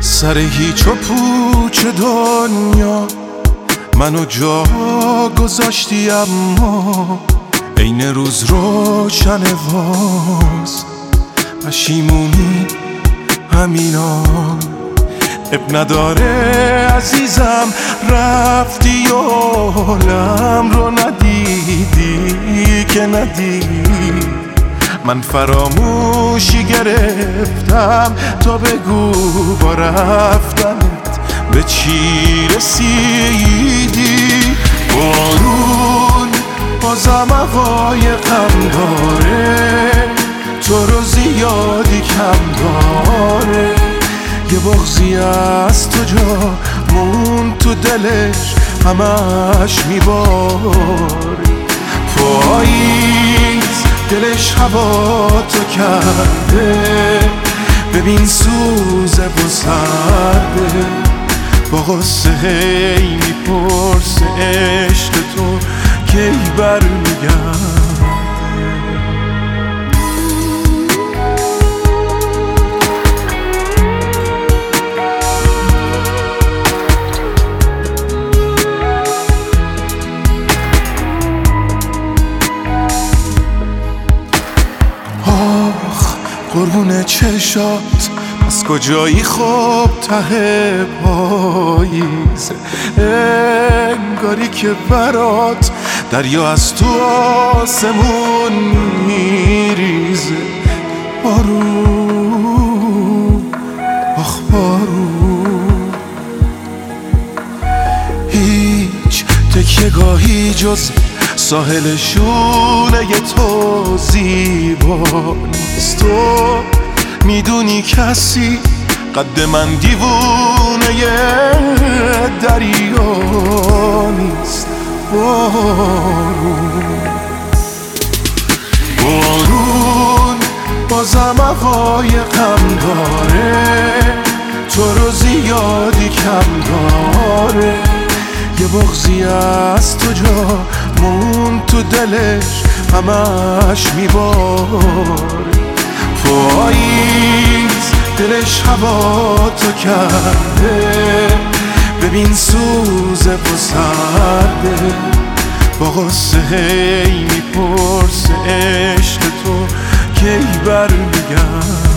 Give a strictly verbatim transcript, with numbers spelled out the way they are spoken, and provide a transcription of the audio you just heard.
سر هیچ و پوچ دنیا منو جا گذاشتی، اما عین روز روشن واز پشیمونی همینا. اب نداره عزیزم رفتی و حالم رو ندیدی که ندیدی. من فراموشی گرفتم تا بگو با رفتنت به چی رسیدی. بارون بازم عقایقم داره، تو رو زیادی کم داره. یه بغضی از تو جا مون تو دلش همش میباره. پاییز دلش هوا تو کرده، ببین سوزه و سرده. با غصه هی میپرسه عشق تو کی برمیگرده. قربون چشات از کجایی خوب ته پاییزه، انگاری که برات دریا از تو آسمون میریزه. بارون آخ بارون، هیچ تکیه‌گاهی جز ساحل شونه تو زیبا نیست. تو میدونی کسی قد من دیوونه دریا نیست. بارون بارون بازم عقایقم داره، تو رو زیادی کم داره. یه بغضی از تو جا مون تو دلش همش میباره. پاییز دلش هوا تو کرده، ببین سوزه و سرده. با غصه هی میپرسه عشق تو کی برمیگرده.